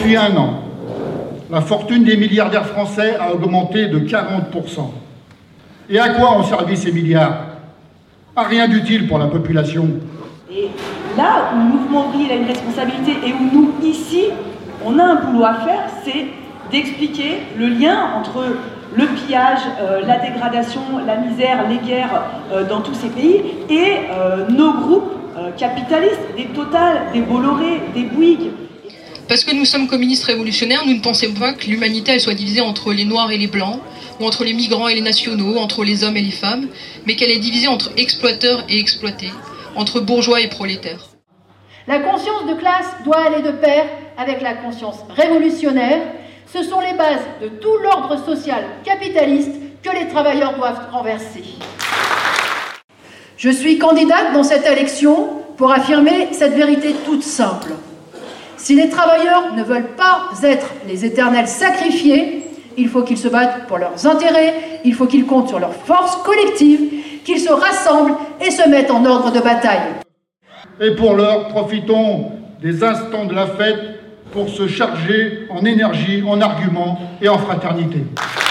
Depuis un an, la fortune des milliardaires français a augmenté de 40%. Et à quoi ont servi ces milliards? À rien d'utile pour la population. Et là où le mouvement ouvrier a une responsabilité et où nous, ici, on a un boulot à faire, c'est d'expliquer le lien entre le pillage, la dégradation, la misère, les guerres dans tous ces pays et nos groupes capitalistes, des Total, des Bolloré, des Bouygues. Parce que nous sommes communistes révolutionnaires, nous ne pensons pas que l'humanité elle soit divisée entre les noirs et les blancs, ou entre les migrants et les nationaux, entre les hommes et les femmes, mais qu'elle est divisée entre exploiteurs et exploités, entre bourgeois et prolétaires. La conscience de classe doit aller de pair avec la conscience révolutionnaire. Ce sont les bases de tout l'ordre social capitaliste que les travailleurs doivent renverser. Je suis candidate dans cette élection pour affirmer cette vérité toute simple. Si les travailleurs ne veulent pas être les éternels sacrifiés, il faut qu'ils se battent pour leurs intérêts, il faut qu'ils comptent sur leur force collective, qu'ils se rassemblent et se mettent en ordre de bataille. Et pour l'heure, profitons des instants de la fête pour se charger en énergie, en arguments et en fraternité.